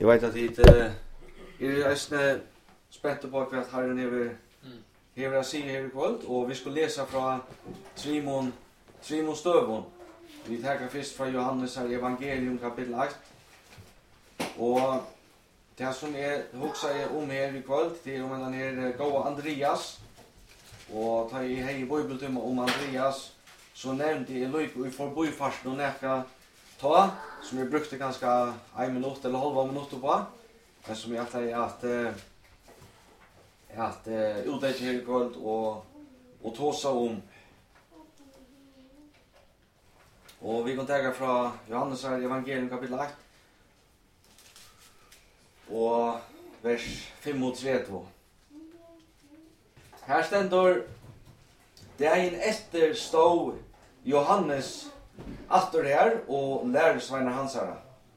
Jag vet att det är spänt på att Herren hever att säga här ikväll och vi ska läsa från Simon Stövon. Vi tar först från Johannes evangelium kapitel 8. Och det som huxar om här ikväll det om den här goda Andreas. Och tar i hej bibeltimme om Andreas så nämnde jag lite i förbifarten och näka ta som jag brukte ganska 1 minut eller halva minut på. Men som jag att utlägga här ikväll och tåsa om. Och vi kan ta från Johannes evangelium kapitel 8 och vers 35. Här ständer det är en efter stå Johannes atter här och lärsvänner hans här.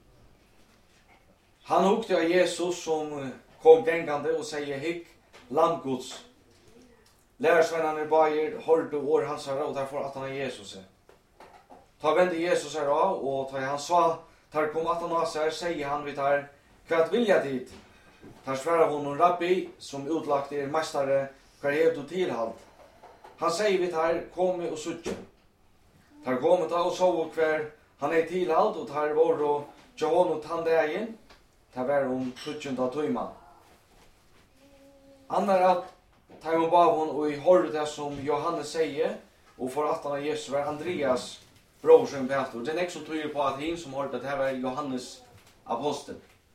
Han hukte av Jesus som kom gängande och säger hick landgods. Lärsvännerna bajer hörde år hans här och därför att han är Jesus. Ta vände Jesus här och ta han sa tar kom att han här säger han vid här kvart vilja dit. Tar svarar hon rabbi som utlagt er mästare kvar helt och tillhalt. Han säger vid här kom och suttje. Tar kommit och så kvar han är tillhalt och tar var och Johan och tandägen. Tar var om 17 timmar. Andra att tar hon bara hon och i hörde det som Johannes säger och för att han är Jesus var Andreas bror som pastor. Det är inte så tror på att han som hörde det här var Johannes apostel.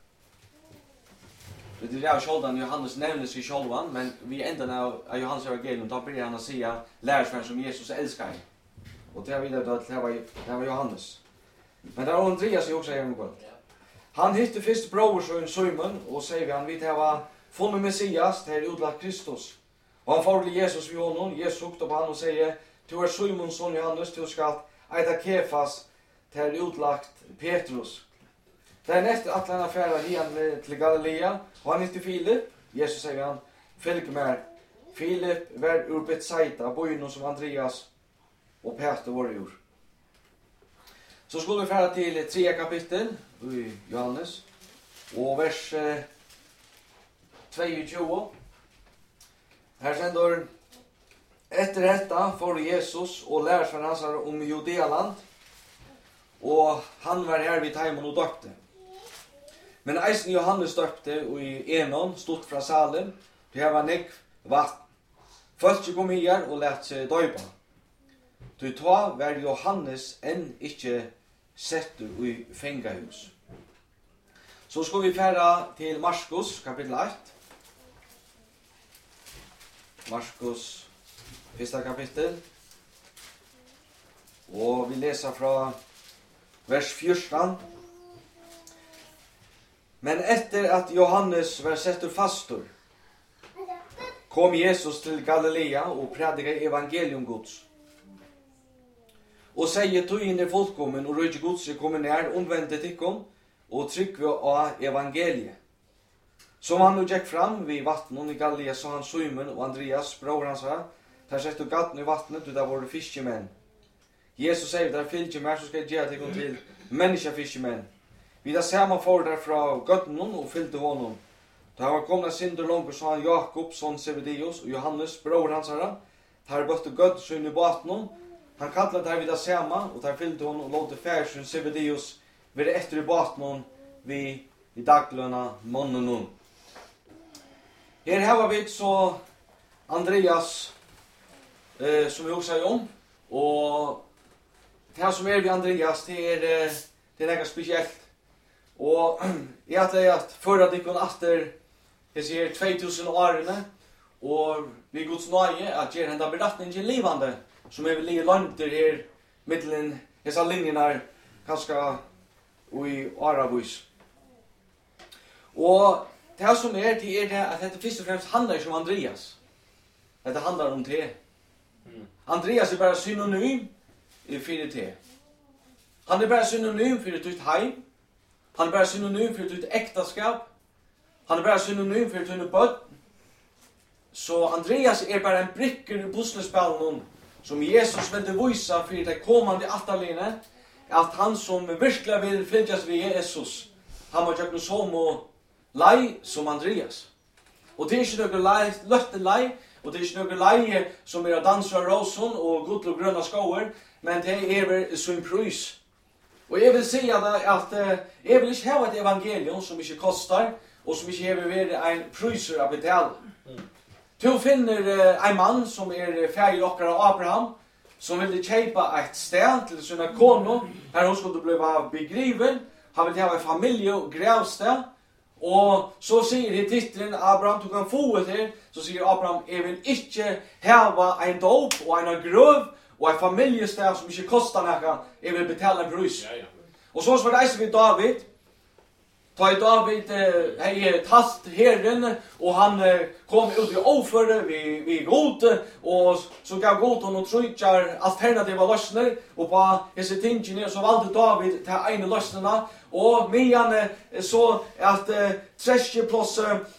Det är självan Johannes nämner sig självan, men vi ändå av Johannes evangelium då börjar han att säga lärsvän som Jesus älskar. Och det har vi att det var Johannes. Men där Andreas är också en gång. Han hittade först bror Simon och säger han vid det var funnit Messias, det är utlagt Kristus. Och han får till Jesus vid honom, Jesus hukte på han och säger du är Simon son Johannes, du ska äta Kefas, det är utlagt Petrus. Det är nästa att han affära igen till Galilea och han heter Filip. Jesus säger han, följ med. Filip var ur Betsaida, byn som Andreas och Peter var ur. Så skulle vi färda till 3 kapitel i Johannes och vers 22. Här sänder efter detta får Jesus och lärsvän hans om Judealand och han var här vid Taimon och döpte. Men eisen Johannes döpte i Enon stod fra Salem, det här var nekv vatten. Folk kom her og lät seg døypa. Du ta var Johannes enn ikke sett i fengahus. Så skal vi færa til Markus kapitel 8. Markus 1. kapitel. Og vi leser fra vers 14. Men efter att Johannes var sett fastor kom Jesus till Galilea och predikade evangelium Guds. Och säger tog in folkkommen och röjde Guds kommer nær omvände tikkom och tryckve av evangeliet. Som han nu gick fram vid vattnet i Galilea så han Simon och Andreas bror hans här. Där sätter gatten i vattnet och där var det fiskemän. Jesus säger där fyllde mer så ska jag ge tikkom till människofiskemän. Vi där ser man för där från gatten och fyllde honom. Då han var komna synder långt så han Jakob son Zebedeus och Johannes bror hans här. Där bort Gud så in i vattnet. Han kallade där vid där ser man och där fyllde honom och låt färsen Zebedeus vid efter i vattnet vid i daglöna mannen. Här har vi så Andreas som vi också om och det här som är vid Andreas det är något speciellt. Och jag har att förra dikon efter jag ser 2000 åren och vi Guds nåde att ge hända berättningen livande som är väl långt här mitten dessa linjerna kanske i Arabus. Och det här som är det att det först och främst handlar om Andreas. Det handlar om det. Andreas är bara synonym för det. Han är bara synonym för ditt hem. Han är bara synonym för ditt äktenskap. Han är bara synonym för ditt barn. Så Andreas är bara en bricka i pusselspelen som Jesus vill visa för det kommande attalene att han som verkligen vill följas vid Jesus han var gjort som och lei som Andreas. Och det är inte några lei, lötte lei, och det är inte några lei som är dansar rosen och gott och gröna skåer, men det är väl så en prys. Och jag vill säga att jag vill inte ha ett evangelium som inte kostar och som inte har varit en pryser att betala. Du finner en man som är färg och Abraham som ville köpa ett sted till sina kono här hon skulle bli begriven. Han vill ha en familj och grävsted. Och så säger det titeln Abraham du kan få det här. Så säger Abraham jag vill inte ha en dop och en gröv och en familjested som inte kostar något. Jag vill betala en prys. Och så var det vid David. David hej tast herren och han kom ut i offer vi god och så gav god honom trutjar alternativa lösningar och på dessa tingen så valde David ta en lösningarna och medan så att träske plus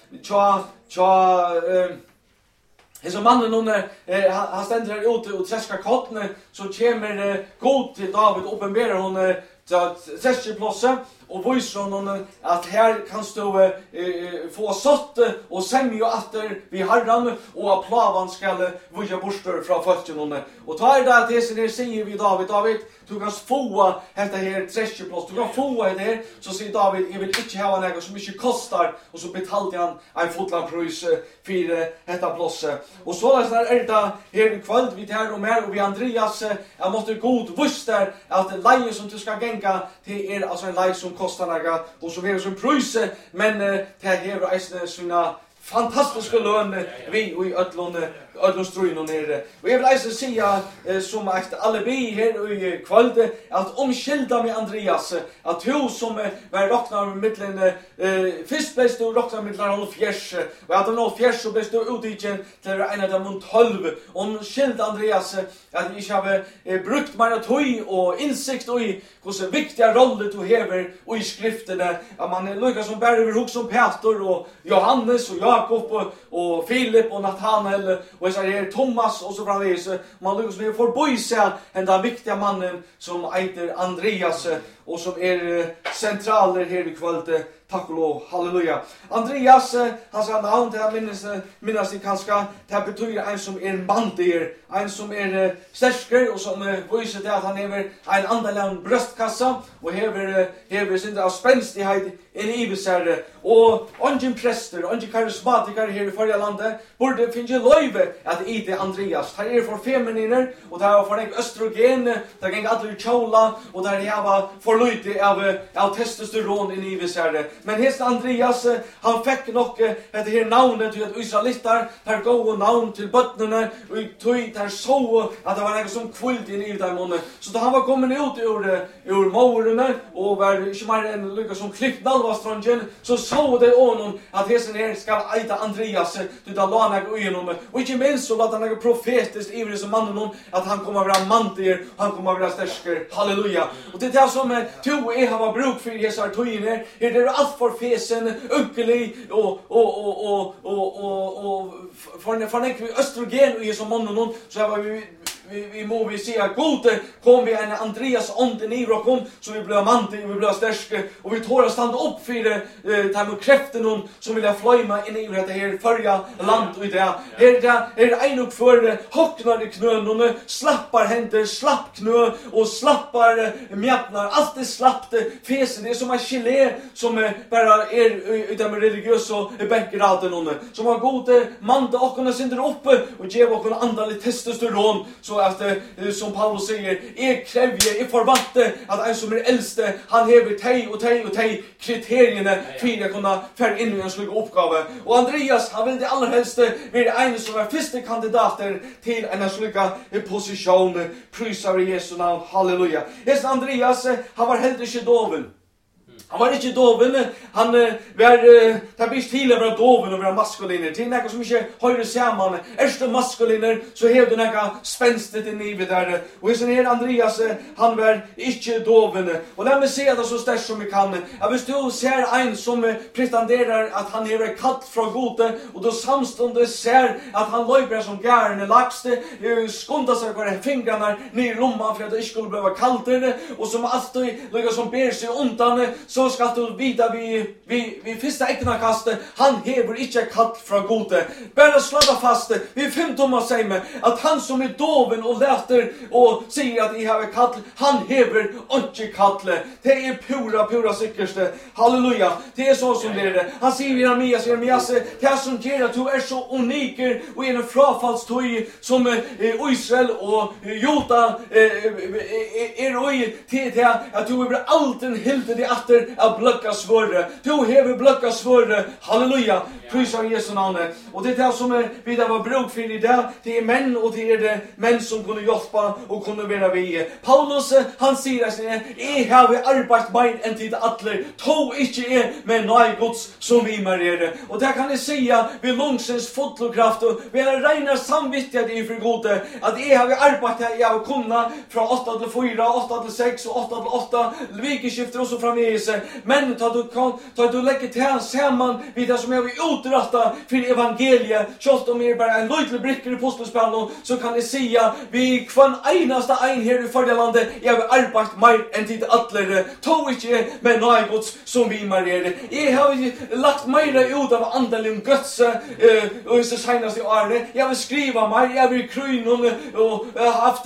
så mannen han ständer där ute och träskar kottne så kommer god till David uppenbarar hon träskeplåse och visar honom att här kan stå få sått och sämja atter vid Herren och att plavan ska vija bostor från fötterna. Och ta det att det sen säger vi David, du kan få detta här träskeplås, du kan få det här, så säger David, jag vill inte ha något som inte kostar, och så betalade han en fotlandprys för detta plåse. Och så är det här i kväll, vi tar och vi Andreas, jag måste god visst att lejen som du ska gänga till alltså en lej som kostar något och som är som prys, men det här är sina fantastiska lön vi i ödlunstruen och nere. Och jag vill säga som ett alibi här i kväll att omskilda med Andreas att du som var råknar med mittlen först blev du råknar med mittlen fjärs och att han fjärs så blev du utdiken till en av dem 12 omskilda Andreas att jag inte har brukt mina tog och insikt i hur viktiga roller du hever och i skrifterna att man är lika som bär över som Peter och Johannes och Jakob och Filip och Nathanael och så är Thomas och så framvis man lyckas med förböjsa den viktiga mannen som heter Andreas och som är centraler här i kväll. Tack och lov, halleluja. Andreas, han sa namn till att minnas i kanske, det betyder en som är mandig, en som är stärskare och som visar det att han har en andalan bröstkassa och hever sin av spänstighet i sig. Och ingen präster, ingen karismatiker här i förra landet borde finna löjve att ite Andreas. Det är för femininer och det är för en östrogen, det är aldrig kjola och det är för lite av testosteron i sig. Men hest Andreas, han fick nog det här navnet till att israelitar tar gå navn till bötterna och tog där så att det var något som kvult in i dem. Så då han var kommit ut ur morgonen och var inte mer än lyckas som klippt nalvastrangen så såg det honom att hesten här ska äta Andreas till att lana gå igenom. Och inte minst så låt han något profetiskt ivrig som mannen att han kommer att vara mantier, han kommer att vara stärsker. Halleluja. Och det är det som tog har bruk för dessa toiner. Det är allt för fesen, unkelig och för en östrogen i som mannen så var vi må vi se att gode kom vi en Andreas onden i rokom så vi blev mantig, vi blev stärske och vi tåra standa upp för det med kräften som vill flöjma in i det här förra land och det är en och för hocknar i knön och slappar händer, slapp knö och slappar mjätnar, allt är slappt fesen, det är som en gelé som bara är i de religiösa bänkraden som har gode manda och kunna sinder uppe och ge och andligt testosteron så att som Paulus säger är krävje i förvatte att en som är äldste han hever tej kriterierna för att kunna färra in i en slik uppgave och Andreas han vill det allra helst vara en som är första kandidater till en slik position prisar Jesu namn halleluja. Just Andreas han var helt inte doven. Han var inte doven, han var tabist till att vara doven och vara maskuliner. Till något som inte höjde samman. Är maskuliner så hev du något spänstigt i livet där. Och sen är Andreas, han var inte doven. Och låt mig se det så störst som vi kan. Jag vill du ser en som pretenderar att han är kallt från gode och då samståndes ser att han löper som gärne laxte, skundar sig kvar fingrarna ner i lomman för att det inte skulle behöva kallt och som alltid lyckas som ber sig undan så så ska du vita vi första äknakastet, han hever inte kall från gode. Bara slå fast vi 5 timmar säger att han som är doven och läter och säger att I har kall, han hever inte kall. Det är pura säkerste. Halleluja. Det är så som det är. Han säger Jeremias, det som ger att du är så uniker och en frafallstøy som Israel och Juda är i till att du över allt en hilde det åter att blocka svårre. Du hever blocka svårre. Halleluja. Prisa Jesu namn. Och det är det som vi där var bruk för i det. Det är män och det är det män som kunde hjälpa och kunde vara vi. Paulus han säger att jag har arbetat mer än tid atler. Tog inte är med nej Guds som vi mer. Och där kan jag säga vi långsens fotokraft och vi har reina samvittighet inför gode att jag har arbetat jag har kunnat från 8 till 4, 8 till 6 och 8 till 8 vikeskifter och så framvis. Men tar du lägger till samman vid det som jag vill utratta för evangeliet. Just om är bara en liten brickor i postelspelen så kan jag säga vi kvann enaste ein här i fördelandet jag har arbetat mer än tid atler. Tog inte med nej Guds som vi mer. Jag har lagt mer ut av andelen Guds och så senast i året. Jag vill skriva mer, jag vill kryn och haft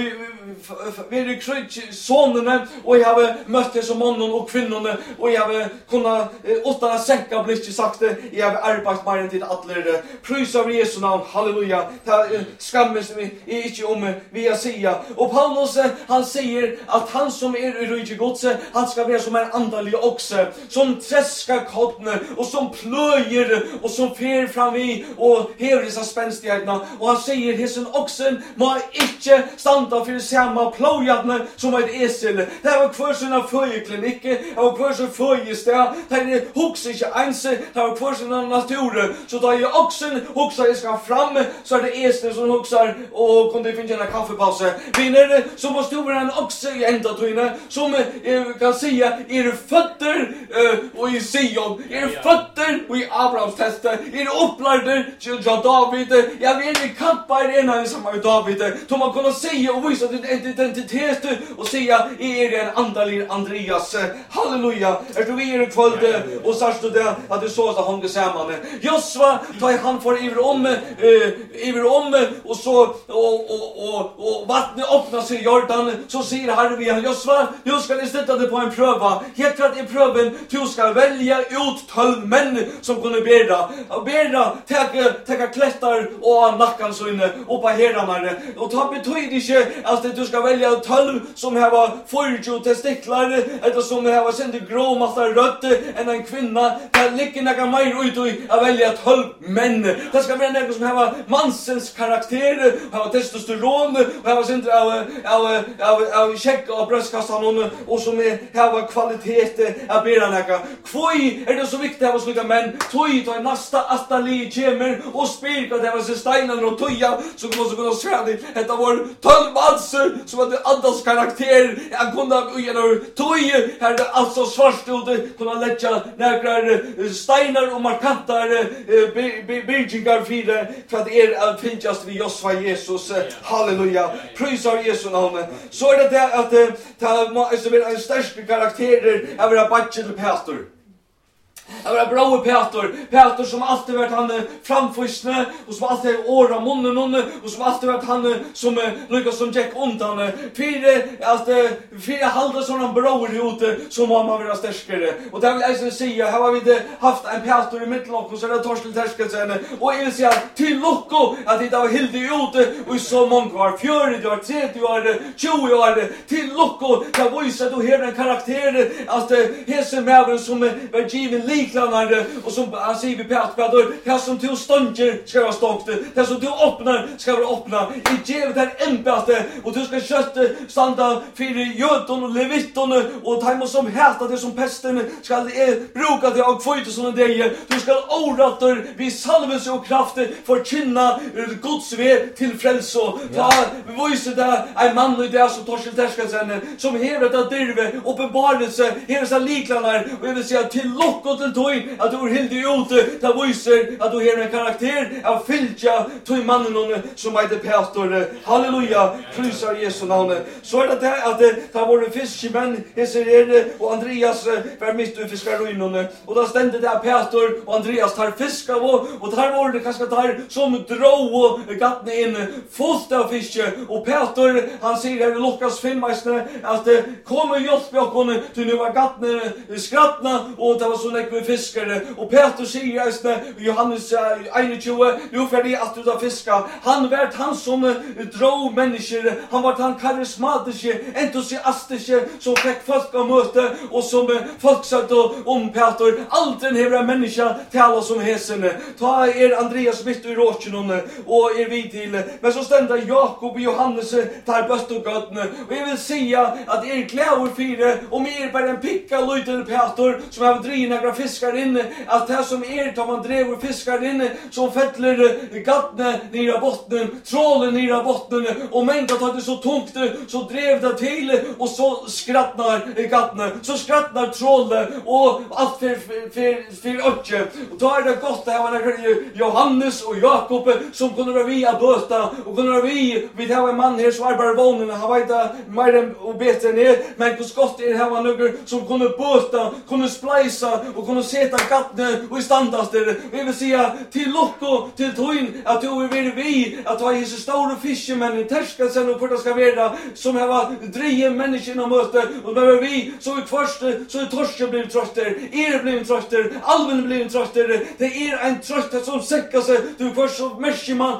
vi är kryd sonerna och jag har mött det som mannen och kvinnorna och jag har kunnat utan att sänka blick sagt det jag har arbetat mer än tid atler. Prisa av Jesu namn, halleluja. Skammes vi inte om vi jag säger. Och Paulus han säger att han som är i rike Guds han ska vara som en andlig oxe som träskar kottne och som plöjer och som fer fram vi och hever dessa spänstigheterna. Och han säger hessen oxen må inte standa för samma plöjadne som ett esel. Det var kvar sina föjeklinik, det var kvar sin föjestad, det är hux inte ens, det var kvar sina natur. Så då är oxen huxar jag ska fram så är det esel som huxar och kunde finna en kaffepaus. Vinner så måste du vara en oxe i ända tryne som kan säga är fötter och i Sion, är fötter och i Abrahams teste, är upplärde till David. Jag vet inte kappar en av samma David. Då man kunna säga och visa din identitet och säga är en andalin Andreas. Halleluja. Är du i kväll och sagt du det att du såg att han går samman. Josva tar han för iver om och så och vattnet öppnar sig i Jordan så säger Herren vi Josva du ska sätta dig på en pröva. Helt rätt i pröven du ska välja ut 12 män som kunde bära täcka klättar och nackan så inne och på herrarna och ta betyder inte att du ska välja 12 som har 40 testiklar eller som har sänt gråmattar rött än en kvinna där ligger några mer ut och välja 12 män. Det ska vara någon som har mansens karaktär, har testosteron och har sänt av check och bröstkassan och som har kvalitet att bära några. Kvoi är det så viktigt att sluta män. Toj tar nästa astali kemer och spirka det var så steinar och toja så måste kunna säga det var 12 mans som hade andas karaktär. Jag kunde genom toj här det alltså svartstod kunna lägga några steinar och markantar bildningar för att att finnas vid Josva Jesus. Halleluja. Prisa Jesu namn. Så är det att det är en stark karaktär av en bachelorpastor. Det var bra Peter som alltid varit han framförsne och som alltid åra munnen och som alltid varit han som lyckas som Jack undan. Fyra halda sådana bra ute som man vara starkare. Och det vill jag säga, här har vi haft en Peter i mittenlock och så är det Torsten Terskelsen. Och jag vill säga till Locko att det var helt ute och så många var 40 år, 30 år, 20 år till Locko. Jag var ju så att du har en karaktär att hese mävren som var given liklanar och som han säger vid Peter, det som du stånger ska vara stångt, det som du öppnar ska vara öppna. I djev där ämbete och du ska kötta standa för jöton och levitton och tajma som häta det som pesten ska bruka det av kvöjt och sådana grejer. Du ska orater vid salvelse och kraft förkynna Guds väg till frälso. Ta vise där en man i det som Torsten Terskelsen som hever detta dirve uppenbarelse hever sig liklanar och jag vill säga till lock och til tøy at du helt ute, ta viser at du har en karakter av fylja tøy mannen som heter Peter. Halleluja, prisar Jesu navn. Så det at det var fiskemenn, og Andreas var mitt i fiskarøynene, og da stendte det Peter og Andreas tar fisk av, og der var det kanskje der som dro gattene inn fullt av fiske, og Peter, han sier her i Lukas 5, at kom og hjelp jokkene til nu var gattene skrattna, og det var så nekve fiskere, og Peter sier Johannes 21, jo ferdig at du da fiska, han vært han som dro mennesker, han var han karismatiske, entusiastiske, som fikk folk å møte, og som folk sagt om Peter, aldri hever en menneske tala som hesene, ta Andreas mitt i råkjen, og vi til, men så stender Jakob og Johannes tar bøttogøttene, og jeg vil si at klæver fire, om bare en pikka løytel Peter, som har drivet några fiskar inne, at det som tar man drever fiskar inne, som fettler gattene nere av bottenen, trålen nere av bottenen, og mänga tar det så tungt, så drev det til, og så skrattnar gattene, så skrattnar trålen, og allt för ötje. Och då det gott att ha Johannes och Jakob som kunde vara vi att böta, och kunde vara vi har en man här som arbetar vånen, han vet mer och bättre ner, men hur gott det här var några som kunde böta, kunde splajsa och kunde sätta gattene och i standaster. Vi vill säga till Locko, till Toin, att du är vi, att ha Jesus stora fiskemännen, terskelsen och för det ska vara som har driven människorna möte, och när vi så är först så är torsken blivit tröster, blivit tröster, alven blivit tröster, det är en tröster som säckar sig, du först så märker man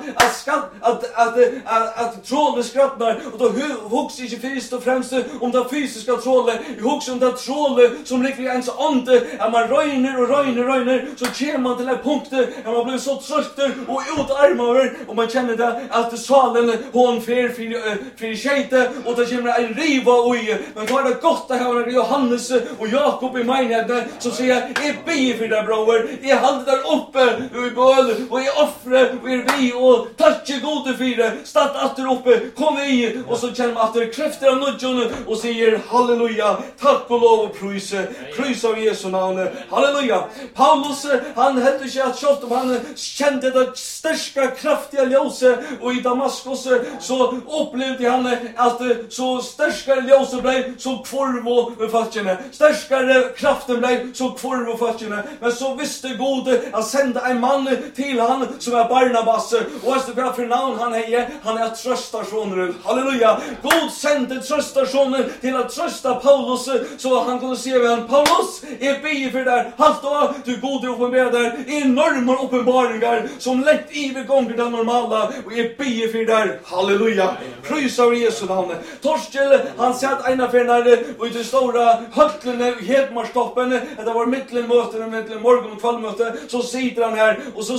att trålen skrattnar, och då hooks inte först och främst om det fysiska trålen, hooks om det trålen som ligger ens ande, att man röjner, så kommer man till en punkt att man blir så trött och utarmar, och man känner det att salen hon för skejte, och det kommer en riva oj, men då är det gott att ha Johannes och Jakob i menigheten som säger jag ber för det bror, jag håller där uppe i bön, och jag offrar för vi, och tack gode för det, start åter uppe, kom i, och så känner man att det kräfter av nudjon och säger halleluja, tack och lov och prys av Jesu namn, halleluja. Paulus, han hade inte att kört om han kände det största kraftiga ljuset, och i Damaskus så upplevde han att så största ljuset blev så kvarvo med fattigna, störskare kraften blev så kvarvo fattigna, men så visste Gode att sända en man till han som är Barnabas, och vad för namn han är tröstarsson. Halleluja. God sände tröstarssonen till att trösta Paulus, så han kunde se vem Paulus är be för där. Halt då, du Gode uppenbarar där enorma uppenbaringar som lätt gånger det normala, och är be för där. Halleluja. Prys av Jesu namn. Torskel, han satt ena för när och i det stora höglen i Hedmarstoppen, det var mittelmöten, morgon och kvällmöte, så sitter han här och så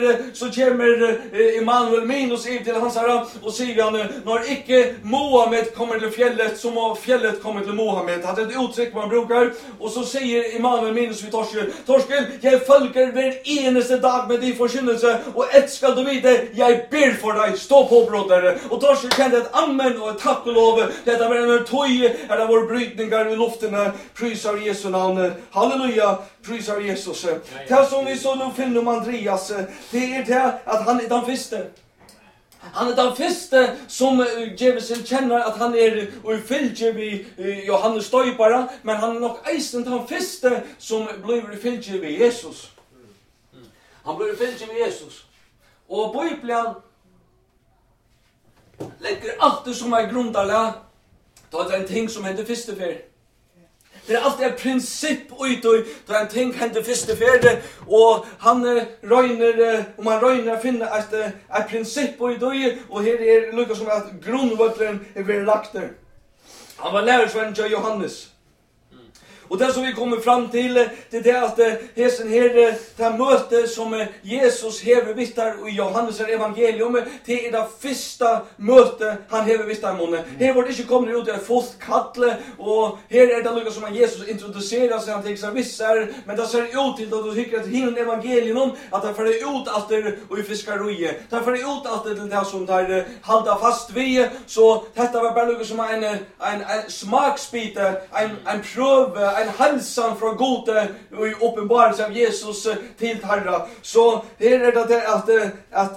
kommer Emanuel minus in till hans herra, och säger han, när icke Mohammed kommer till fjället, så må fjället kommer till Mohammed. Det är ett uttryck man brukar, och så säger Emanuel minus vid Torskel, jag följer den enaste dag med din förkynnelse, och ett ska du veta, jag ber för dig, stå på brottare. Och Torskel kände ett amen och ett tack och lov, detta var en tog, det var brytningar i luften, prys av Jesu namn, halleluja, prys av Jesus. Det som vi så nu finner om Andreas, det är det att han är den första. Han är den första som Jevesen känner att han är och fylgje vid Johannes Döparen, men han är nog eisen den första som blir fylgje vid Jesus. Han blir fylgje vid Jesus. Och Bibeln lägger allt det som är grundarla, då är det en ting som händer första för. Det är alltid ett princip utåt, då en ting händer första för, och han röjner, och man röjner finna ett princip utåt, och här är lika som att grundvattnen är lagt där. Han var lärarsvän till Johannes. Och det som vi kommer fram till, det är att hesen här, det möte som Jesus hever vittar i Johannes evangelium, det är det första möte han hever vittar i munnen. Här var det inte kommit ut ett fullt kattle, och här är det lika som att Jesus introducerar sig, han tänker sig vissar, men det ser ut till att du tycker att hinner evangelium, att det får ut allt det och i fiskaruje. Det får ut allt det till det som där halda fast vid, så detta var bara lika som en smaksbite, en pröv, en halsan från gode och i uppenbarelse av Jesus till Herre. Så här är det att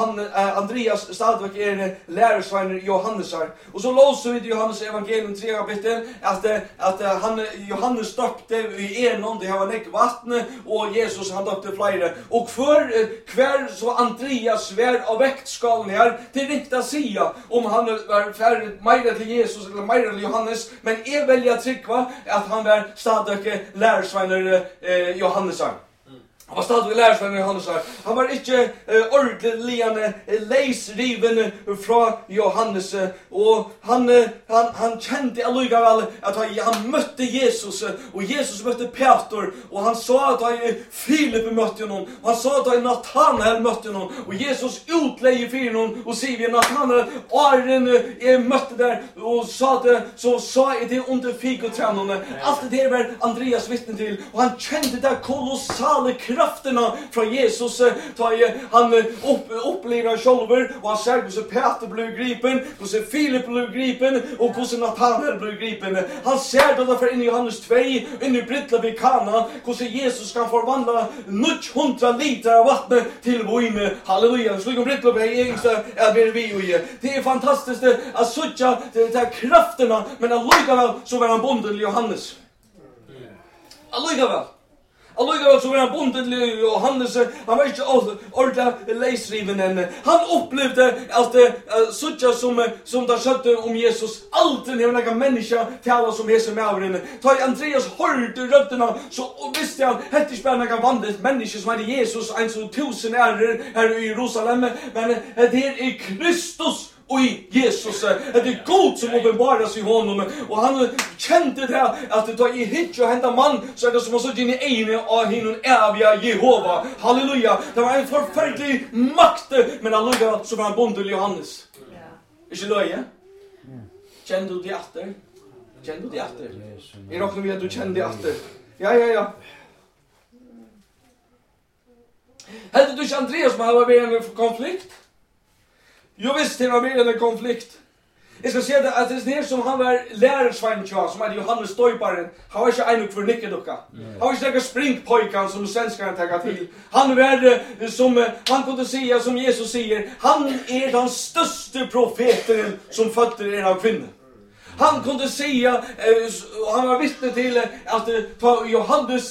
Andreas stadvik är lärarsvagner Johannesar. Och så låser vi till Johannes evangelium 3 kapitel att Johannes döpte i enon, det var näck vatten och Jesus han döpte flera. Och för kvar så Andreas var av väktskalen här till rikta sia om han var färdig mer till Jesus eller mer till Johannes, men är välja att trycka att han var stadig lärarsvagner Johannesar. Han var stadig lärarsvagner Johannesar. Han var inte ordentligen läsriven från Johannes och han kände allikevel att han mötte Jesus och Jesus mötte Peter och han sa att Filip mötte honom och han sa att Nathanael mötte honom och Jesus utlejer för honom och säger Nathanael Aren mötte där och sa det så sa det under figotränen. Allt det var Andreas vittne till och han kände där kolossala krafterna från Jesus. Han upplever själver och han säger hur Peter blev gripen, hur Filip blev gripen och hur Nathanael blev gripen. Han ser det därför in i Johannes 2, in i Britla vid Kana, hur Jesus kan förvandla 900 liter av vatten till vin. Halleluja. Så liksom Britla vid Engstad är vi. Det är fantastiskt att söka de här krafterna, men allikevel så var han bonden till Johannes. Allikevel så var han bonden till Johannes. Han var inte ordentligt läsriven än. Han upplevde att söka som det skötte om Jesus. Alltid när någon människa talar som Jesus med över. Ta Andreas hörde rötterna så visste han att det inte någon vanligt människa som hade Jesus en så 1000 år här i Jerusalem. Men det är Kristus och i Jesus, det är Gud som uppenbaras i honom och han kände det att det är hit och hända man så är det som att söka in i ene av hinon eviga Jehova. Halleluja. Det var en förfärlig makt, men halleluja så var han bonden till Johannes. Inte löje? Kände du det efter? Kände du det efter? Jag råknar vid att du kände det efter. Ja. Hade du inte Andreas som hade varit en konflikt? Jo visst, det var mer en konflikt. Jag ska säga att det är som han var lärarsvagn som hade Johannes Stojparen. Han var inte en för nickeducka. Han var inte en springpojkan som svenskarna tackar till. Han var som han kunde säga som Jesus säger. Han är den största profeten som fötter en av kvinnor. Han kunde säga, han var vittne till att Johannes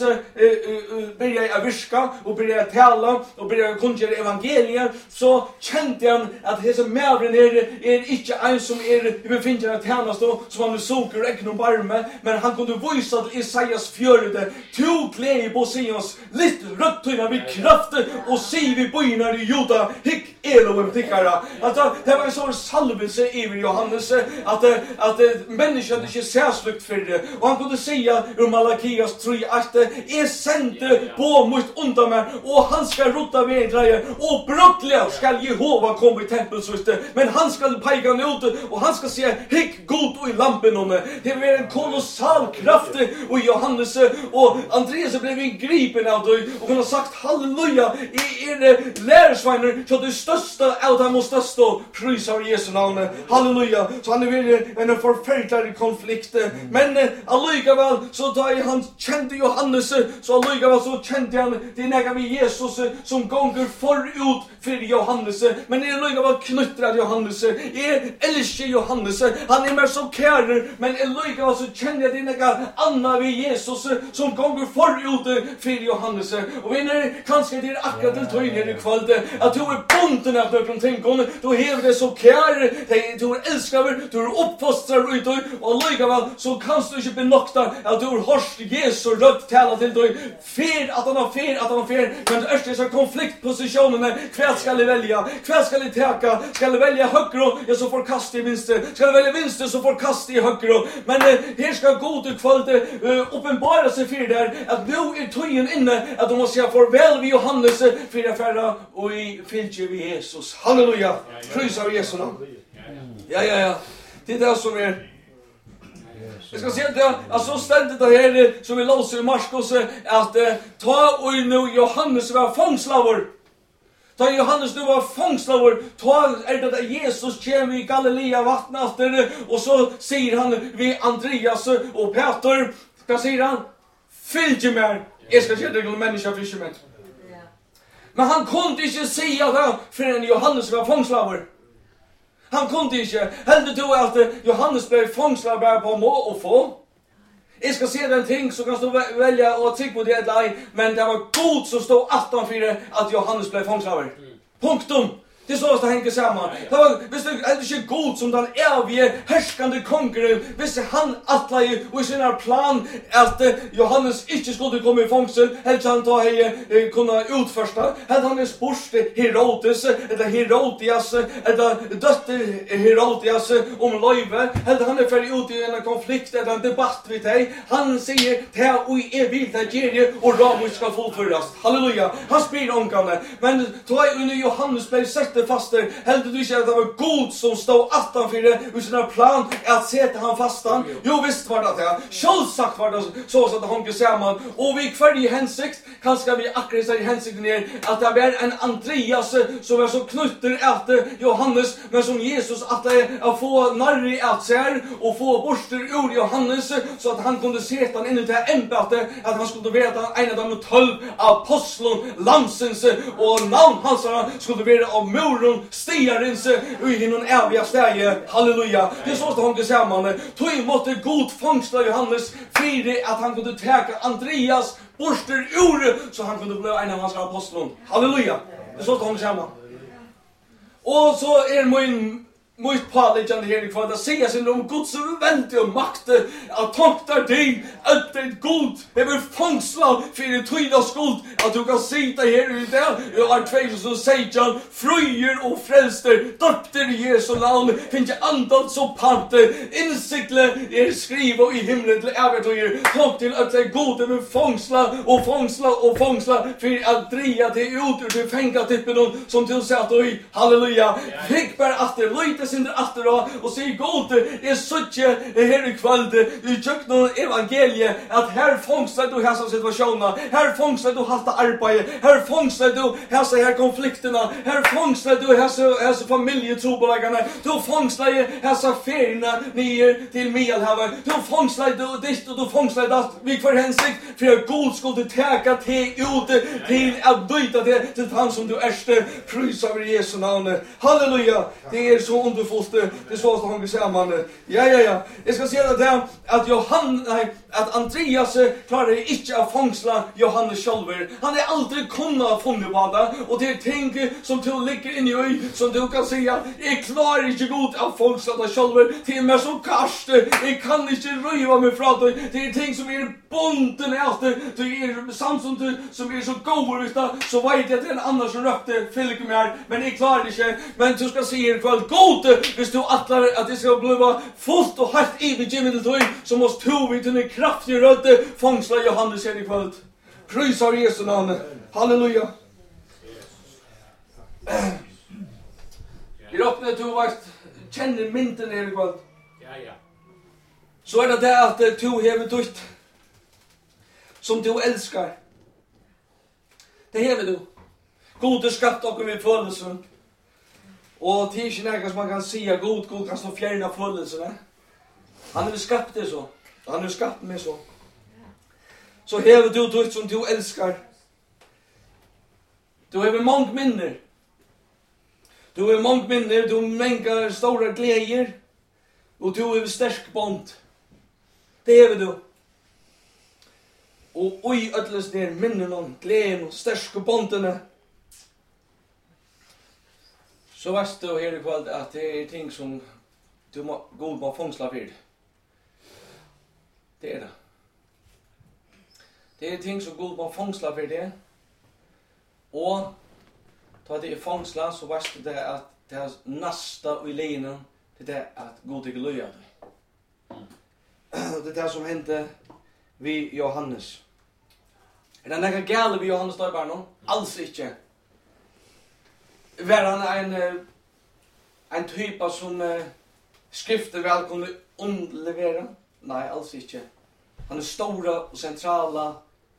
började viska och började tala och började konjera evangelier, så kände han att dessa mävren är inte en som är befinner att tjänas då, som han såg räkna och barme, men han kunde visa till Isaias 4, tog klä på Sions, lite rötterna vid kraften och se vid bynar i Juda, hick Elohim tickara. Alltså, det var en sån salvelse över Johannes, att människan inte särskilt för det. Och han kunde säga ur Malakias 3 att är sände på mot undan mig och han ska rota vidare och brottliga ska Jehova komma i tempelsviste. Men han ska peka ut och han ska säga hick god och i lampen om det. Det var en kolossal kraft och Johannes och Andreas blev gripen av det och han har sagt halleluja är lärarsvagner så det största av dem måste stå prisar Jesu namn. Halleluja. Så han är en förfärlig konflikt. Men allikevel så då han kände Johannes så allikevel så kände han det näga vid Jesus som gånger förut för Johannes. Men det är allikevel knuttrad Johannes. Är älskar Johannes. Han är mer så kär, men allikevel så kände jag det näga anna vid Jesus som gånger förut för Johannes. Och vi när kanske det är akkurat till tøyner i kväll att du är bonden att du tänker då hever det så kär, du är älskar, du är uppfostrar ut och allikevel så kan du inte benokta att du har hörst Jesu rött tala till dig fer att han har fer men det är dessa konfliktpositionerna kväll ska du välja kväll ska du täcka ska du välja högre ja så får kasta i vinster ska du välja vinster så får kasta i högre men här ska god kväll uppenbara sig för där att nu är tøyen inne att du måste få väl vid Johannes för det färra och i fylke vid Jesus. Halleluja. Prisa Jesu namn. Ja. Det är det som är. Jag ska säga att alltså ständigt det här som vi läser i Marskos att ta och nu Johannes var fångslavar. Ta Johannes nu var fångslavar. Ta är det att Jesus kommer i Galilea vattnet och så säger han vid Andreas och Peter Da säger han, fylg mig, jag ska göra dig till människa fiskemän. Men han kunde inte säga det förrän Johannes var fångslaver. Han kunde inte. Heldet då att Johannes blev fångslav bara på må och få. Jag ska se den ting så kan du välja och trycka på det eller ej. Men det var god som stod 18-4 att Johannes blev fångslaver. Punktum. Det är så att det hänger samman. Det var, visst det är inte god som den evige härskande konkurren. Visst han attlade och i sin plan att Johannes inte skulle komma i fångsel. Helt han ta hej kunna utförsta. Helt han är spurs Herodes eller Herodias eller dotter Herodias om löjve. Helt han är för ut i en konflikt eller en debatt vid dig. Han säger det och är vilt att ge och Ramos ska fullföras. Halleluja. Han spyr omgående. Men ta under Johannes blev sett faster, helt du inte att det var god som stod 18-4 i sina plan att sätta han fastan. Jo visst var det det. Självsagt var det så att det hänger samman. Och vi kvar i hänsikt, kanske vi akkurat i hänsikten ner att det var en Andreas som var så knutter att Johannes, men som Jesus att få narri att sig och få borster ur Johannes så att han kunde sätta han in i det här ämbetet att han skulle veta en av de 12 apostlen, lansens och namn hans skulle vara av Moron stiarens i någon eviga steg. Halleluja. Det är så att han går samman. Tog måtte god fångsla Johannes för att han kunde täcka Andreas borster ur så han kunde bli en av hans apostlar. Halleluja. Det är så att han går samman. Och så är Mot påläggande här i kvar att säga sin om Guds välde och makt att takta dig att det är god över fångsla för det tydliga skuld att du kan sitta här i det och är 2016 fröjer och frälster döpter i Jesu namn finns det antal så parte insiktle är skriva i himlen till övertyger tak till att det är god över fångsla och fångsla för att dreja det ut ur det fängatippen som till sig att oj halleluja fick bara att det löjte sin efter och säger god är sådär här i kväll i köknen evangelie att här fångslar du här situationen här fångslar du halta arbete här fångslar du här konflikterna här fångslar du här familjetrobolagarna du fångslar här ferierna ner till Medelhavet du fångslar du ditt och du fångslar att vi för hänsikt för att god skulle täcka till ut till att byta det till han som du ärste prisa över Jesu namn halleluja det är så underfullt det så att han går samman ja jag ska säga det att Andreas klarar inte att fångsla Johannes själv han är aldrig kunnat funnit på det och det är ting som till ligger in i öj som du kan säga jag klarar inte god att fångsla det själv till mig så kast jag kan inte röva mig från det det är ting som är bonden att det är Samson som är så god så vet jag att det är en annan som rökte fylker mig men jag klarar inte men du ska säga kväll god hvis du attlar att det ska bli fullt och helt i gemendeltøy så måste du vid den kraftiga röde fångsla Johannes här i kväll. Prisa Jesu namn. Halleluja. Vi öppnar du vart känner mynten här i kväll. Ja. Så är det att du hever dött som du älskar. Det hever du. God skapt och med födelsen. Och det är inte något som man kan säga god kan stå fjärna födelserna. Han har skapat det så. Han har skapat mig så. Så hever du dött som du älskar. Du hever många minner. Du hever många minner. Du mänkar stora glädjer. Och du hever stark bond. Det hever du. Och oj ödles ner minnen om glädjen och starka bonderna. Så varst du här i kväll att det är ting som du god må fångsla för. Det är det. Det är ting som god må fångsla för det. Och ta det i fångsla så varst det att det är nästa i linen det är att god inte löja dig. Det är det som hände vid Johannes. Är det några gale vid Johannes där bara någon? Alls inte. Var han en typ som skrifter väl kunde underlevera? Nej, alls inte. Han är stora och centrala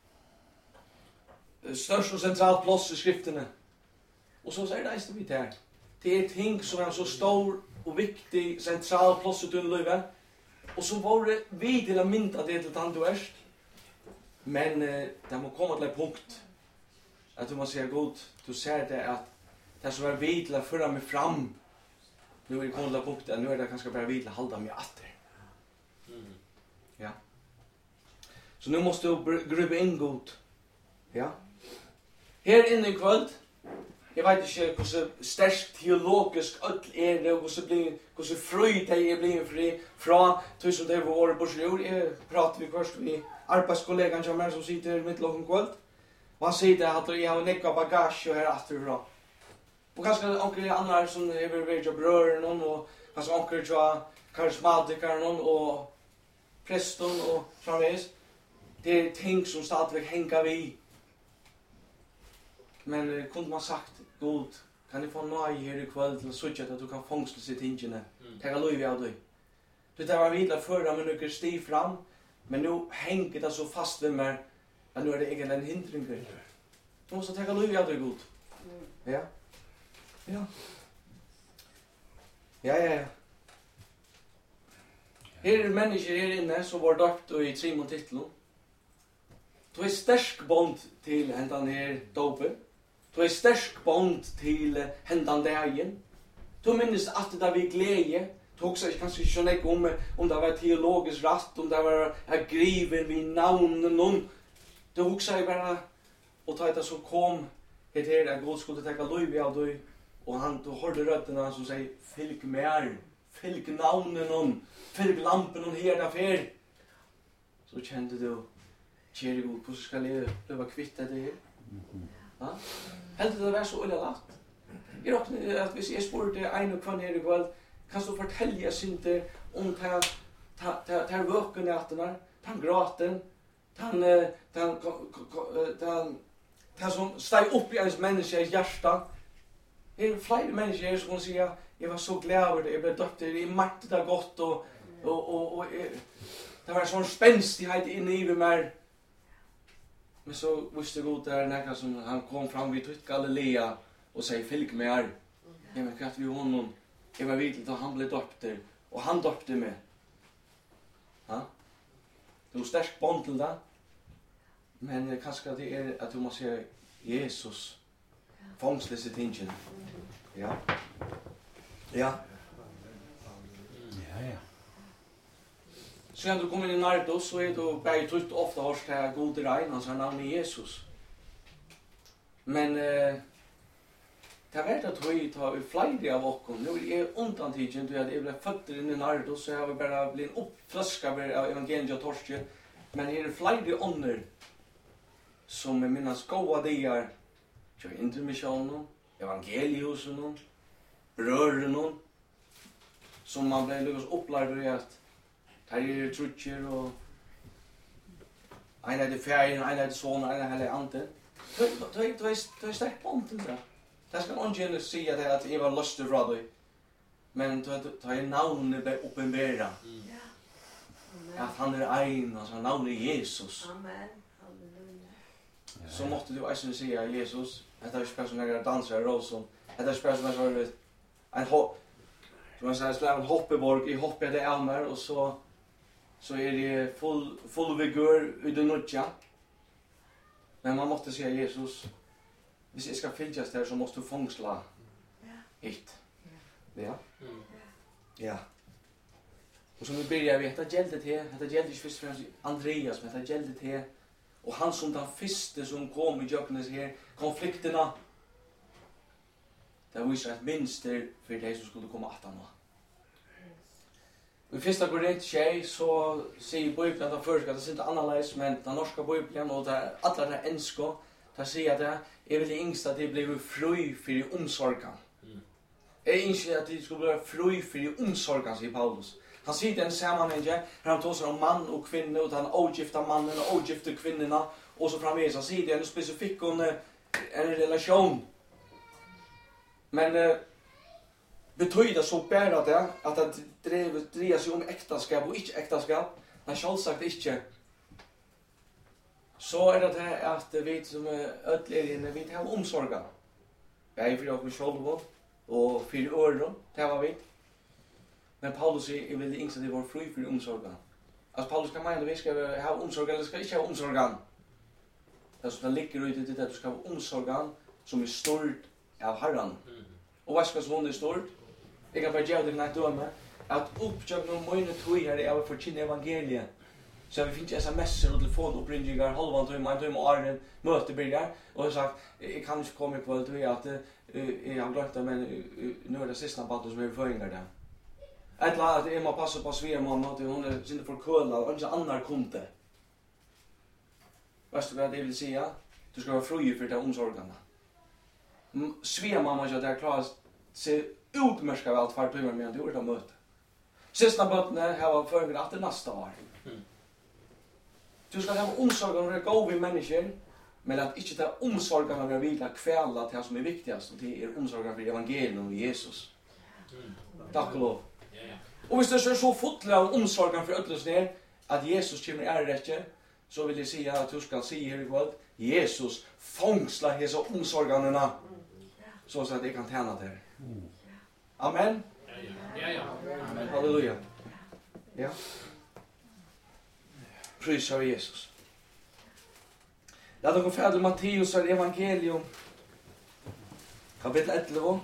störst och centralt plats i skrifterna. Och så säger det vid här. Det är ting som är så stor och viktig central plats i din liv. Och så var det vi till att mynta det till tant du är. Men det må komma till en punkt att du måste säga god, du ser det att det som är vi till att föra mig fram. Nu är det kommit till punkten, nu är det kanske bara vi till att hålla mig åter. Ja. Så nu måste du grubbla in god. Ja. Här inne i kväll, jag vet inte hur starkt teologisk öll är det, hur fri det är blivit fri från tusen det var borsjord. Jag pratar vi först med arbetskollegan som är som sitter mitt långt kväll. Och han säger att jag har nekka bagage och här återifrån. Och kanske onkel andra som är väldigt bröder någon och kanske onkel tror karismatiker någon och prästen och framvis. Det är ting som stadigt hänger vi. Men kunde man sagt god kan ni få nåj här i kväll till så att du kan fångsla sitt tingene. Ta lov av dig. Det var vidare förra men nu stig fram men nu hänger det så fast vid mig att nu är det ingen hindring. Du måste ta lov av dig god. Ja. Ja. Ja. Här är människor här inne som var döpt och i Simon titeln. Du är stark bond till hendan här dopen. Du är stark bond till hendan dagen. Du minns att det vi glädje. Du också kanske inte om det var teologiskt rätt, om det var griven vid namnen någon. Du också bara och ta det så kom det här att Gud skulle ta lov av dig. Och han då hörde rötterna som säger fylk mer, fylk namnen någon, fylk lampen någon här därför. Så kände du käre Gud, hur ska jag leva kvitt det här? Ja? Helt det var så illa lätt. Jag råkade att hvis jag spurte en och kvann här ikväll, kan du fortälja inte om ta vökennätterna, ta gråten, ta som steg upp i ens människas hjärta. Det är flera människor som säger jag var så glad över det, jag blev döpt, det märkte det gott och det var en sån spänstighet inne i mig. Men så visste Gud där näka som han kom fram vid ut Galilea och säger följ med här. Jag men kvart vi honom. Jag var vidligt att han blev döpt och han döpte mig. Ja? Det var starkt bond till det. Men kanske det är att du måste säga Jesus fångsles i tingen. Ja. Ja. Ja. Så när du kommer in i Nardos så är du bara trött ofta hos det gode regn, hans namn är Jesus. Men det har varit att vi tar flera av oss. Nu är undantingen till att jag blev född in i Nardos så har vi bara blivit uppflaskade av evangeliet och torske. Men det är flera ånder som är mina goda dagar. Jag är intermissionen, evangelihusen, bröderna som man blir lyckas upplärd i att här är trutcher och en är det färgen, en är det son, en är det ante. Du är starkt bond till det. Det ska man inte säga att jag var lustig från dig. Men du är navnet blir uppenbara. Att han är en, alltså navnet är Jesus. Amen. Så måste du också säga Jesus. Det är inte som några dansare Rosen. Det är inte som en hopp. Som man säger en hoppeborg i hoppet det är och så är det full vigör i det nutja. Men man måste säga Jesus. Hvis jag ska fyljas där så måste du fångsla hit. Ja. Ja. Och så nu börjar vi att gäldet här. Det gällde ju först och främst Andreas, men det gällde här. Och han som den första som kom i Jöknes här, konflikterna. Det visar ett mönster för det som skulle komma att han. I första Korint 6 så säger Bibeln att först att det inte annorlunda men den norska Bibeln och där alla det enska där säger det är väl yngst att det blev fri för omsorgen. Är inte att det skulle bli fri för omsorgen säger Paulus. Han säger den sammanhanget här han talar om man och kvinna och han ogifta mannen och ogifta kvinnorna och så framvis han säger det en specifik en relation. Men betyder så bara det att det drejer sig om äktenskap och inte äktenskap. Men självsagt inte. Så är det att vi som ödleriene vi har omsorgen. Jag är för oss själva och för öron, det var vi. Men Paulus säger, jag vill inte det var fri för omsorgen. Alltså Paulus kan mena, vi ska ha omsorg eller ska inte ha omsorgen. Det som ligger ut i det att du ska ha omsorgen som stort av Herren. Och vad ska som är stort? Jag kan bara göra det när jag med att uppgöra någon många tojer är att förkynna evangeliet. Så vi finns SMS och telefonuppringningar halvan timme, en timme och en möte börjar och jag har sagt jag kan inte komma ikväll till att jag har glömt det men nu är det sista batten som är föringar där. Ett lag att jag må passa på Svea mamma att hon är inte för köla och inte annar kunde. Vet du vad det vill säga? Du ska vara fri för det omsorgarna. Svea mamma så där klarar sig utmärkt av allt för timmar medan du är där möte. Sista batten har föringar att det nästa år. Du ska ha omsorgen om det gå vid människor, men att inte ta omsorgen om det vilja kvälla till det som är viktigast, och det är omsorgen för evangeliet om Jesus. Tack och lov. Och hvis du är så fotlig av omsorgen för ödlös ner, att Jesus kommer ärrättje, så vill jag säga att du ska säga här i kväll, Jesus fångslar hesa omsorganerna, så att jag kan tjäna det. Amen. Amen. Halleluja. Ja. Prisa Jesus. Låt oss gå färdig Matteus evangelium. Kapitel 11.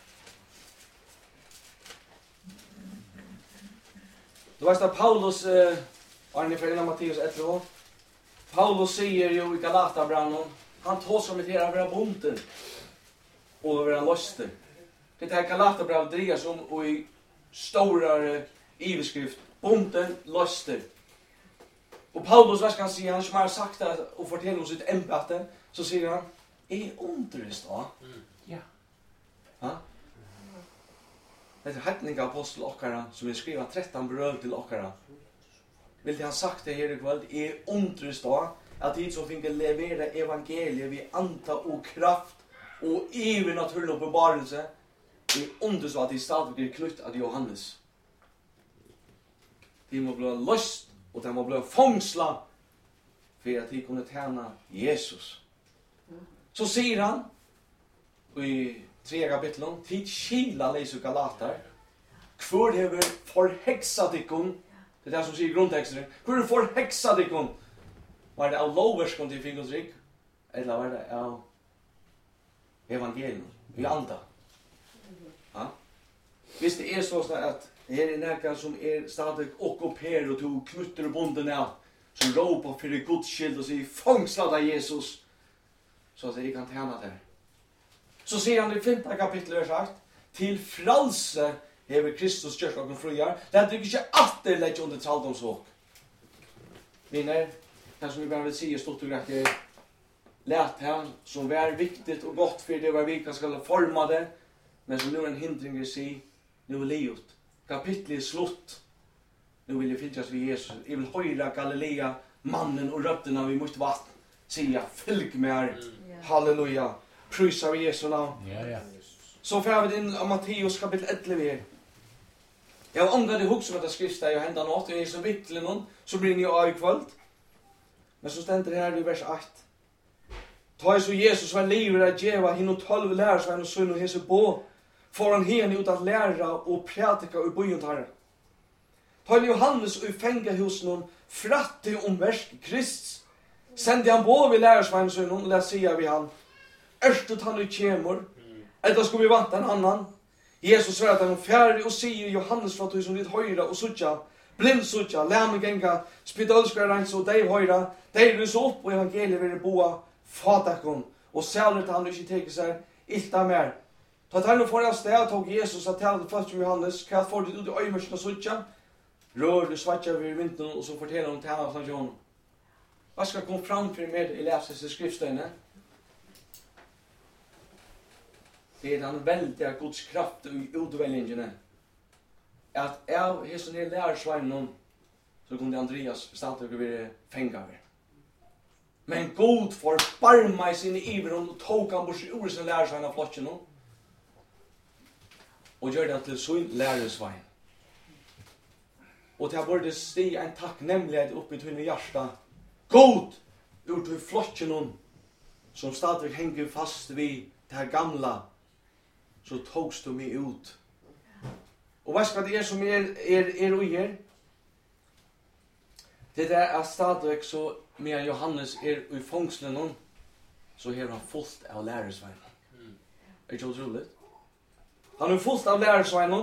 Då var det Paulus Arne för Matteus 11. Paulus säger ju i Galaterbranden, han tar som ett hela våra bunten och våra loster. Det här Galaterbrevet drejer sig om och i stora överskrift bunten loster. Och Paulus, vad ska han säga? Han som har sagt det och fortäller om sitt ämbete, så säger han, är underligt då? Ja. Ja? Det är hedninga apostel okkara som vill skriva 13 brev till okkara. Vill han sagt det här i kväll, är underligt då att de som finner levera evangeliet vid anta och kraft och evig naturlig uppenbarelse är underligt att de stadig är knytt av Johannes. De må bli löst och de må bli fångsla för att de kunde tjäna Jesus. Så säger han i 3 kapitlen, tid skila lesu galater, kvör hever förhexat ikon, det är det som säger grundtexten, kvör förhexat ikon, var det av loverskon till fingersrik, eller var det av evangelium, i anda. Ja? Hvis det är så att här är näkan som är stadig ockuperad och tog knutter och bonden av, som ropar för det Guds skild och säger fångslad av Jesus, så att jag kan tjäna det. Så ser han i 5 kapitlet sagt, till frälse hever Kristus gjort och friar, det är inte alltid lägger under tralldomsvåk. Vinner, det som vi bara vill säga stort och rätt är lät han som är viktigt och gott för det var vi kan ska forma det, men som nu är en hindring i sig, nu är livet. Kapitlet är slut. Nu vill jag finnas vid Jesus. Jag vill höra Galilea, mannen och rötterna vi måste vatten. Säga, följ med här. Halleluja. Prisa vid Jesu namn. Så får vi in av Matteus kapitel 11. Jag har ångrat ihåg som att jag skrivs jag händer något. Jag är så vittlig någon. Så brinner jag av i kväll. Men så ständer det här i vers 8. Ta så Jesus var livet att geva hinn och 12 lärsvän och sön och hese på. Får han hen ut att lära och prätika ur byen här. Ta Johannes och fänga hos någon fratte om versk Krist. Sände han på vid lärsvän sön och lät säga vid han. Örstet han ut kemur. Eller ska vi vanta en annan. Jesus svarar att han färdig och säger Johannes för att som ditt höjra och suttja. Blind suttja, lämmen gänga, spedölskare rans och dig höjra. Dig rys upp och evangeliet vill boa fatakon. Och sälret han inte teker sig ilta mer. Ta tar nu för att ställa tog Jesus att tala först om Johannes. Kan få det ut i öjmörsen och suttja. Rör du svartja vid vintern och så fortäller de till honom från John. Vad ska komma fram för med i läses i skriftstöjne? Det är den väldiga Guds kraft i utväljningen. Att av hesen är lärsvagnen så kunde Andreas bestämt vara fängare. Men God förbarmade sin iver och tog han bort ur sin lärsvagn av flottjen och gör den till sin läresvagn. Och det har börjat stiga en tacknämlighet upp i tunna hjärta. God! Ur till flottjen som stadig hänger fast vid det här gamla så togst du mig ut Og vad ska det som är och här? Det är stadig så med Johannes i fångslen så har han fullt av läresvein. Är det otroligt? Han har fullt av läresvein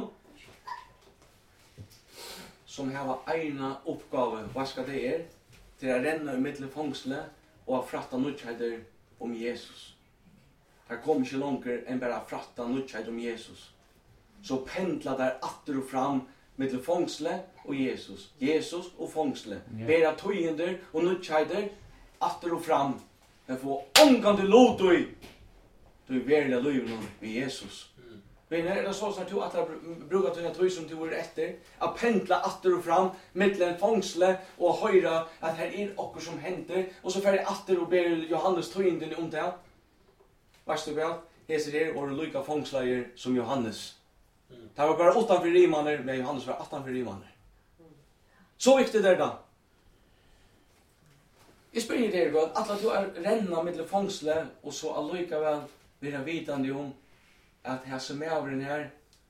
som har ena uppgave. Vad ska det är? Till att renna i mitt fångsle och att fratta nutjheder om Jesus. Det kommer inte långt än bara att fratta nutjheder om Jesus. Så pendla där atter och fram mitt fångsle och Jesus. Jesus och fångsle. Bera tøyender och nutjheder atter och fram. Men få ångande lot i. Du verliga liven med Jesus. Men är det så att du att brukar tunna tøy som du är efter att pendla atter och fram mellan fångsle och höra att här är något som händer och så färdig atter och ber Johannes tøyenden om det. Varst du väl? Heser det och lika fångslager som Johannes. Det var bara 8 för rimaner, men Johannes var 18 för rimaner. Så viktigt är det. Jag spyr det då att alla du är renna med fångsle och så allika väl vara vitande om att här som är över den här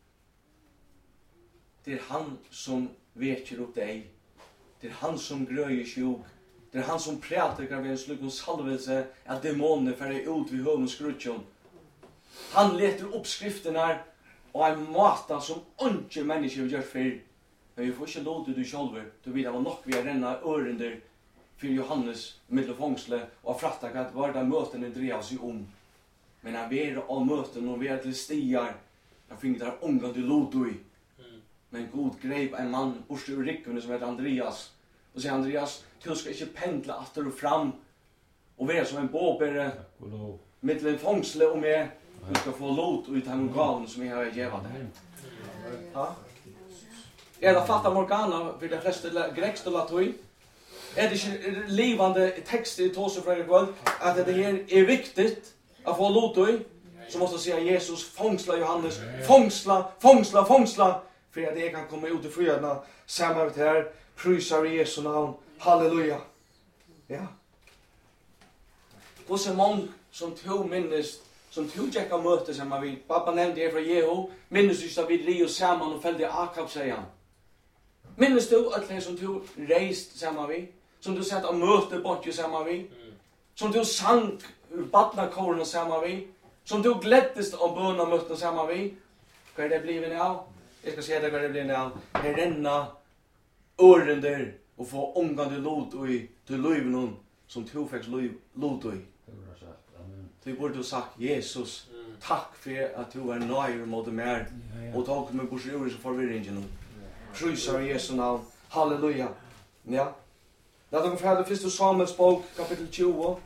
det är han som veker upp dig. Det är han som gröjer sjuk. Det är han som pratar vid en slug salvelse att demoner färre ut vid hövn och skrutjon. Han letar upp skrifterna och en mata som inte människor gör för. Men vi får inte låta du själv. Du vill ha nog vi renna örender för Johannes mittelfångsle och fratta att var där möten drev sig om. Men han ver av möten och ver till stigar. Han fick där ångande lotoi. Men god grep en man bort ur rikken som heter Andreas. Och säger Andreas, du ska inte pendla atter och fram och vara som en båbere mittel fångsle och med du ska få lot ut av gaven som jag har gett dig. Ja. Är det fatta Morgana för de flesta grekst och latoi? Är det inte levande text i Tåsefröjegård att det här är viktigt att få lot i? Så måste jag säga Jesus, fångsla Johannes, fångsla. För att det kan komma ut i fröderna samma här, prysar i Jesu namn, halleluja. Ja. Och så många som tog minnes, som tog jäcka möte samma vid. Pappa nämnde er från Jeho, minnes just att vi rio samman och fällde Akab, säger han. Minnes du att det som tog reist samma vid? Som du sett av möte bort ju samma vid? Som du sank ur badnakoren samma vid? Som du gläddes av bönamöten samma vid? Vad är det blivit nu? Jag ska säga det vad det blir nu. Det renna örender och få ångande lot i till liven som du fick lot i. Du borde ha sagt Jesus, tack för att du är nöjd mot mig och tog mig bort ur så förvirringen. Prysar Jesu namn. Halleluja. Ja. Låt oss färda första Samuels bok kapitel 20.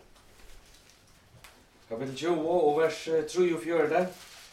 Kapitel 20 och vers 3 och 4.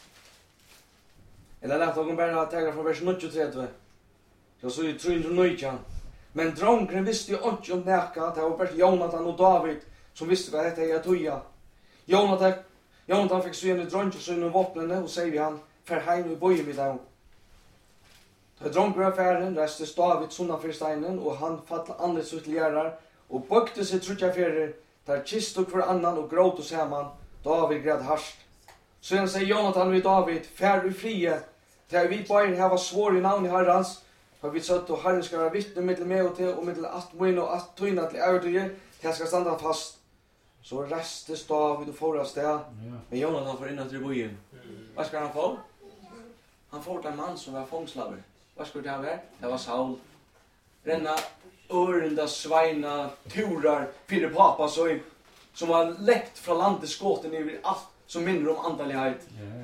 Eller låt oss bara ta från vers 93. Så så är 309. Men dronken visste ju inte om näka, det var bara Jonathan och David som visste vad detta är att höja. Jonathan fick se en dronken så inom vapnen och säger han, för hem i bojen vid dem. Da dronken var färden, restes David sunnanför steinen och han fattade andets utlärar och bökte sig trutja färder, där kistog för annan och gråt och samman. David gräd harst. Så han säger Jonathan vid David, färd i frie, där vi bara hava svår i namn i Herrans, för vi satt och Herren ska vara vittne mittel med och till och mittel att min och att tøyna till övertyge, till ska standa fast. Så restes David och forras det. Men Jonathan får innan till bojen. Vad ska han få? Han får en man som var fångslaver. Vad skulle det vara? Det var Saul. Renna örenda sveina turar för pappa så som var läckt från landets skåten över allt som minner om andalighet.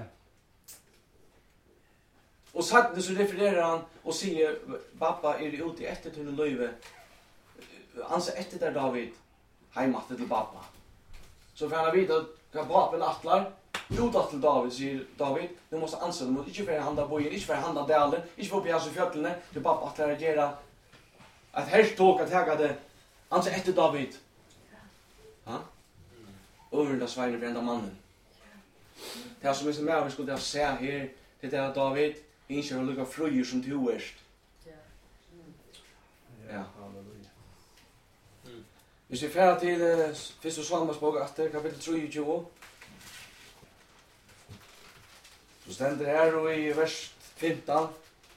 Och sagt det så refererar han och säger pappa är det ute efter till en löve. Anse efter där David hemåt till pappa. Så för han har vidare kan pappa nattlar utåt till David, säger David. Du måste anse dem, inte för handa bojen, inte för handa dalen, inte för på fjällen, till pappa att lära göra att härståk att häga det. Anse efter David. Ja? Överda Sverige för enda mannen. Det är som är med vi skulle se här till att David inte har lukka fröjer som du erst. Ja. Vi ser färd till första Samuels bok efter kapitel 23. Så ständer här och i vers 15.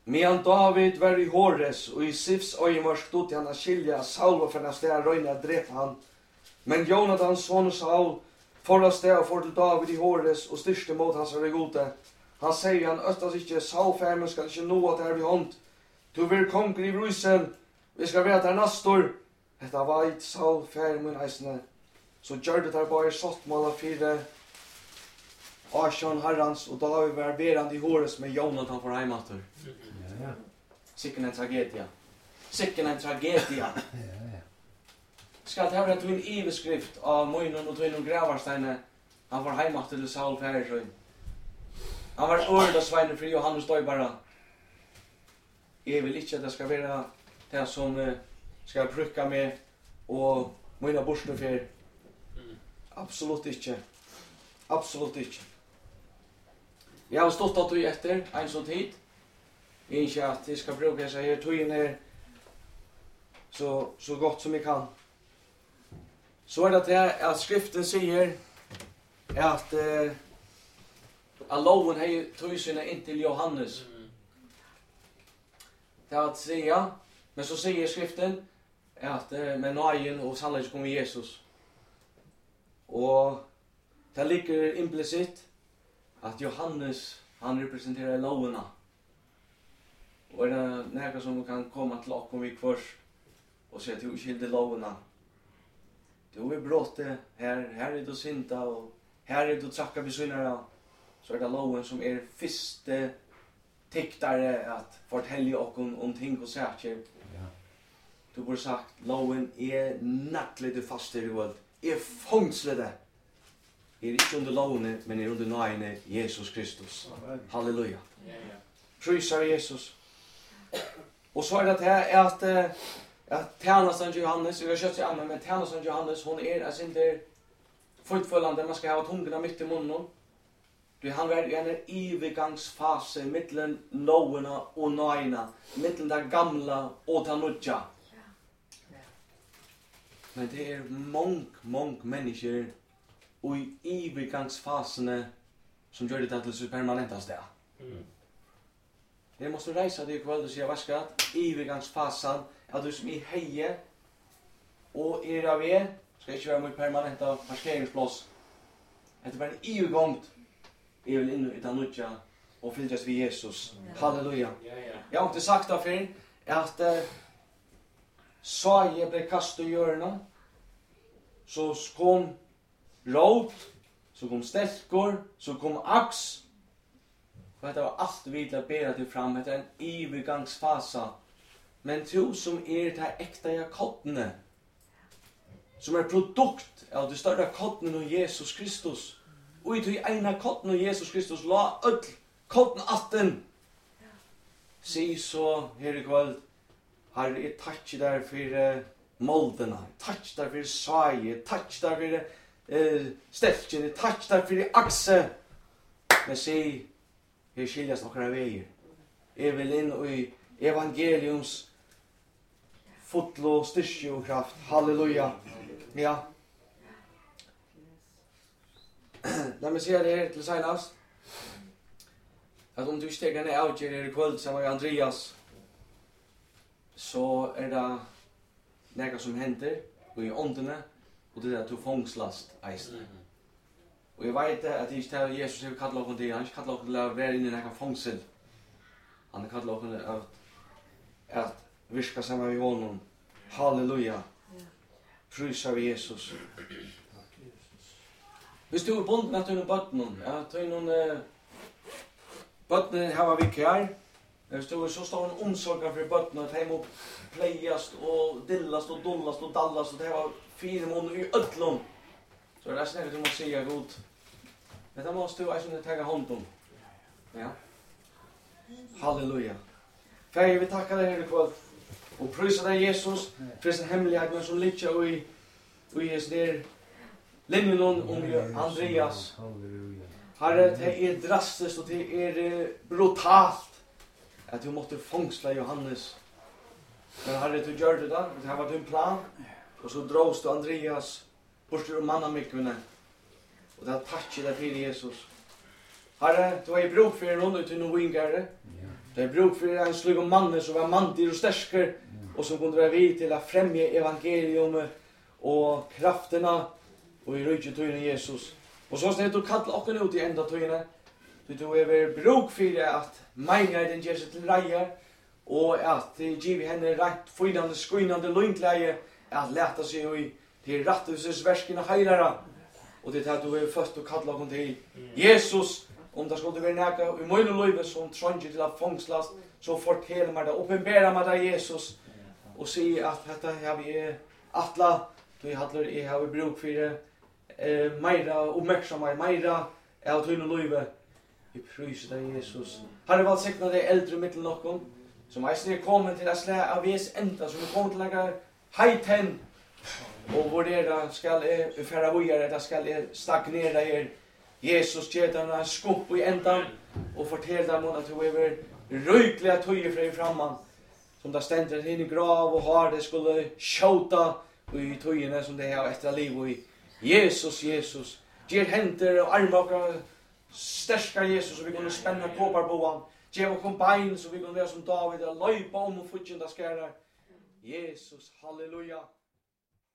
Medan David var i Hores og i Sifs øyemørk stod han å skilja Saul og for sted røyne å drepe han. Men Jonathans son Saul for av sted og for til David i Hores og styrste mot hans er gode. Han sier han østas ikke, Saul fermen skal ikke nå at det er vi hånd. Du vil konger i brusen, vi skal være der nastor. Dette veit Saul fermen eisene. Så gjør det der bare sottmål av 4 Asjon Harrans og David var verande i Hores med Jonathan for heimater. Sikken en tragedia. Sikken en tragedia. Skal det være en iveskrift av Moinon og Tøynon Gravarsteine. Han var heimater til Saul Færesjøen. Han var ørdasveine for Johannes Døybara. Jeg vil ikke at det skal være det som skal brukka meg og Moina Borstoffer. Absolutt ikke. Absolutt ikke. Jeg har stått at du etter en sånn tid. Jeg ikke at jeg skal bruke seg her tøyen her så godt som jeg kan. Så er det at skriften sier at loven har tøysene inntil Johannes. Det er at sier, men så sier skriften at med nøyen og sannleggen kommer Jesus. Og det ligger implisitt at Johannes, han representerer lovene. Og det noe som kan komme til åkken vi først og si at du skilder lovene. Du er bråttet, her er du synda, og her er du trakka besynnere. Så er det loven som er første tiktare at fortelle åkken om ting og saker. Du burde sagt, loven er nattlig fast i våld. Er fångslet det. Er ikke under lovene, men er under nøyene Jesus Kristus. Halleluja. Prysar Jesus. Og så er det at tjänsten Johannes, vi har kjøtt seg annet, men tjänsten Johannes, hon er ikke fortfølgende, man skal ha tungerna mitt i munnen. Han var i en ivegangsfase mittlen lovene og nøyene, mittlen det gamla og det nødja. Men det er mång mennesker og i ivegangsfasene som gjør det til sitt permanenta sted. Jeg måste reise det i kveld og si, hva skal ivegangsfasen er du som i heie og er av skal ikke være mot permanenta parkeringsplass. Det var en ivegangt. Jeg vil inn i det nødja og fylltes ved Jesus. Halleluja. Jeg har ikke sagt det før at Saje ble kastet i hjørnet, så kom råd, så kom stelkor, så kom aks. For dette var alt vi til å bære til fram, dette er en ivergangsfasa. Men tro som er det ekte av kottene, som er produkt av det større kottene av Jesus Kristus. Og i tog ena kottene av Jesus Kristus la öll kottene atten. Si så her i kveld, Herre, jeg takker der for moldene, takk der for saie, takk der for stelkene, takk der for akse. Men si, her skiljes noen veier. Jeg vil inn i evangeliums fotlo, styrke og kraft. Halleluja. Ja. La meg si det her til senast. At om du steger ned avgjør her i kveld sammen med Andreas, så er det noe som henter i åndene, og det er at du fångslast eisen. Og jeg vet at det ikke er Jesus har kallet åkken til, han har ikke kallet åkken til å være inne i noen fångsel. Han har kallet åkken til at virka sammen med honom. Halleluja. Prysar vi Jesus. Hvis du er bunden at du er bøttenen, ja, du er noen bøttenen her vi kjær, hvis du er så står en omsorgen for bøttene, at de må pleiast og dillast og dullast og dallast, og det var 4 måneder i ødlom. Så det er snakket du må si god. Men da måste du ikke ta hånd om. Ja. Halleluja. Fær, vi takker deg her i kveld. Og prøyser deg Jesus, for sin hemmelighet som ligger i hans der linjen om Andreas. Herre, det er drastisk og det er brutalt at du måtte fångsla Johannes. Men Herre, du gjør det da, det her var din plan, og så drås du Andreas bort ur mannamikvene. Og det er takk deg for Jesus. Herre, du har i bruk for noen ut til noen vingere. Det är bruk för en slug om mannen som var mantig och stärsker och som kunde vara vid till att främja evangelium och krafterna och i rike tøyne Jesus. Och så snett du kalla och ut i enda tøyne. Du är bruk för att menigheten ger sig till reier och att ge henne rätt fynande skynande luntleie att läta sig i till rättvisesvärsken och heilara. Och det att du är först och kalla och till Jesus. Om det skulle være nægge i mine liv som trenger til å fångslas, så forteller meg det, åpenberer meg det Jesus, og sier at dette har vi atla, jeg har bruk for meira oppmerksomhet, meira av tøyne livet. Vi pryser deg Jesus. Har det valgt sikna det eldre mittel noen, som eisen kommet til å slå av vis enda, som kommet til å legge heiten, og hvor det skal fære vågjere, det skal stagnere her. Jesus ger dem en skupp i ändan och fortäller dem att du är röjkliga tøyer fra i framman. Som det ständer in i grav och har det skulle skjuta i tøyene som det har efter liv i. Jesus, Jesus. Ger händer och armar och stärska Jesus så vi kan spänna kopparboan. Ger och bein så vi kan vara som David och löpa om och fortsätta skära. Jesus, halleluja.